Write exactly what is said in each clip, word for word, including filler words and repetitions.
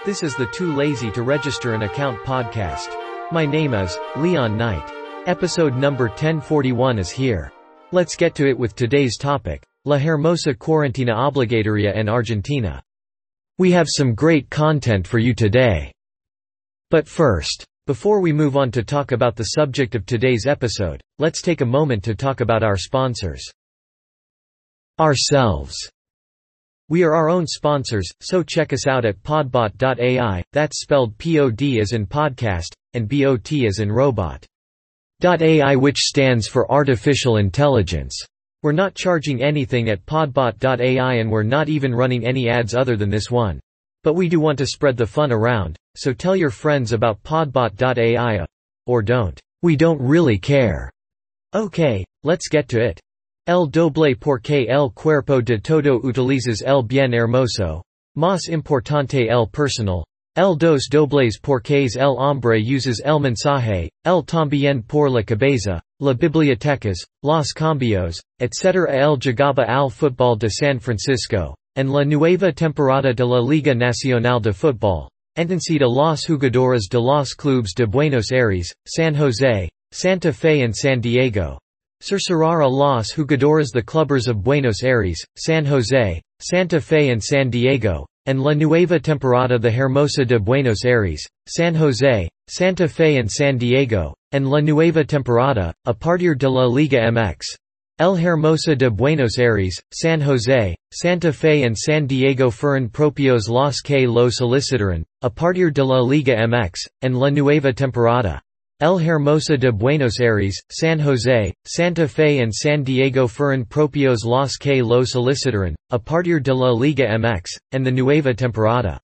This is the Too Lazy to Register an Account podcast. My name is Leon Knight. Episode number ten forty-one is here. Let's get to it with today's topic, La Hermosa Cuarentena Obligatoria en Argentina. We have some great content for you today. But first, before we move on to talk about the subject of today's episode, let's take a moment to talk about our sponsors. Ourselves. We are our own sponsors, so check us out at podbot dot A I, that's spelled P O D as in podcast, and B O T as in robot. .A I, which stands for Artificial Intelligence. We're not charging anything at podbot dot A I and we're not even running any ads other than this one. But we do want to spread the fun around, so tell your friends about podbot dot A I. Or don't. We don't really care. Okay, let's get to it. El doble porque el cuerpo de todo utilizas el bien hermoso. Más importante el personal. El dos dobles porqués el hombre uses el mensaje, el también por la cabeza, la bibliotecas, los cambios, etcétera. El llegaba al fútbol de San Francisco, en la nueva temporada de la Liga Nacional de Fútbol. Entonces los jugadores de los clubes de Buenos Aires, San Jose, Santa Fe and San Diego. Cercerar a los jugadores de clubes of Buenos Aires, San Jose, Santa Fe and San Diego, and la nueva temporada de Hermosa de Buenos Aires, San Jose, Santa Fe and San Diego, and la nueva temporada, a partir de la Liga M X. El Hermosa de Buenos Aires, San Jose, Santa Fe and San Diego fueron propios los que lo solicitaron, a partir de la Liga M X, and la nueva temporada. El Hermosa de Buenos Aires, San Jose, Santa Fe and San Diego fueron propios los que lo solicitaron, a partir de la Liga M X, and the nueva temporada.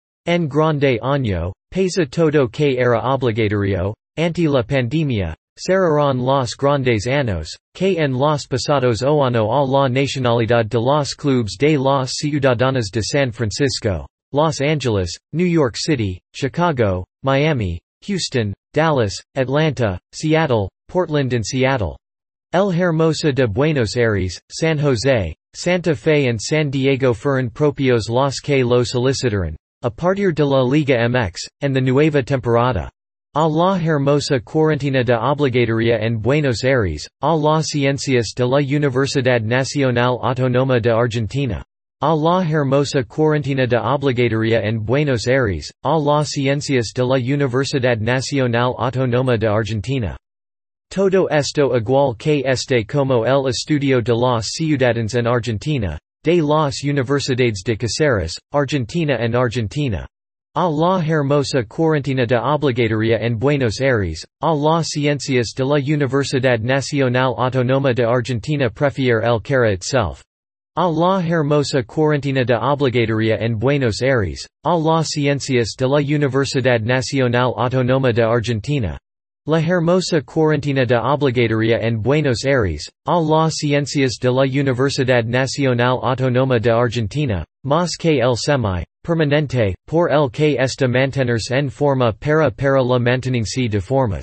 En grande año, pesa todo que era obligatorio, ante la pandemia, cerrarán los grandes años, que en los pasados oano a la nacionalidad de los clubes de los ciudadanos de San Francisco, Los Angeles, New York City, Chicago, Miami, Houston, Dallas, Atlanta, Seattle, Portland and Seattle. El Hermosa de Buenos Aires, San Jose, Santa Fe and San Diego fueron propios los que lo solicitaron, a partir de la Liga M X, and the nueva temporada. A la Hermosa Cuarentena de Obligatoria en Buenos Aires, a las Ciencias de la Universidad Nacional Autónoma de Argentina. A la Hermosa Cuarentena de Obligatoria en Buenos Aires, a las Ciencias de la Universidad Nacional Autónoma de Argentina. Todo esto igual que este como el estudio de las ciudades en Argentina, de las Universidades de Caceres, Argentina and Argentina. A la Hermosa Cuarentena de Obligatoria en Buenos Aires, a las Ciencias de la Universidad Nacional Autónoma de Argentina prefiere el cara itself. A la Hermosa Cuarentena de Obligatoria en Buenos Aires, a las Ciencias de la Universidad Nacional Autónoma de Argentina. La Hermosa Cuarentena de Obligatoria en Buenos Aires, a las Ciencias de la Universidad Nacional Autónoma de Argentina, más que el semi, permanente, por el que esta mantenerse en forma para para la mantenencia de formas.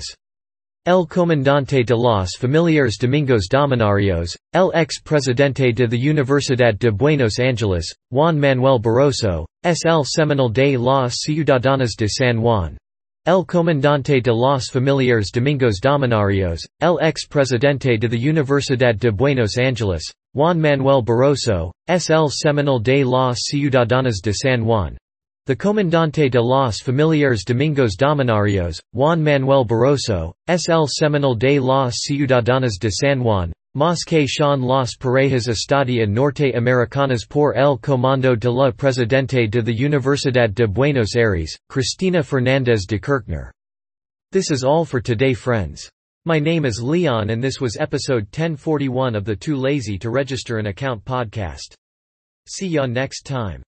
El comandante de los familiares Domingos Dominarios, el ex-presidente de la Universidad de Buenos Angeles, Juan Manuel Barroso, es el seminal de los ciudadanos de San Juan. El comandante de los familiares Domingos Dominarios, el ex-presidente de la Universidad de Buenos Angeles, Juan Manuel Barroso, es el seminal de los ciudadanos de San Juan. The comandante de los familiares Domingos Dominarios, Juan Manuel Barroso, es el seminal de los ciudadanos de San Juan, más que son las parejas estadia norteamericanas por el comando de la presidente de la Universidad de Buenos Aires, Cristina Fernández de Kirchner. This is all for today, friends. My name is Leon and this was episode ten forty-one of the Too Lazy to Register an Account podcast. See ya next time.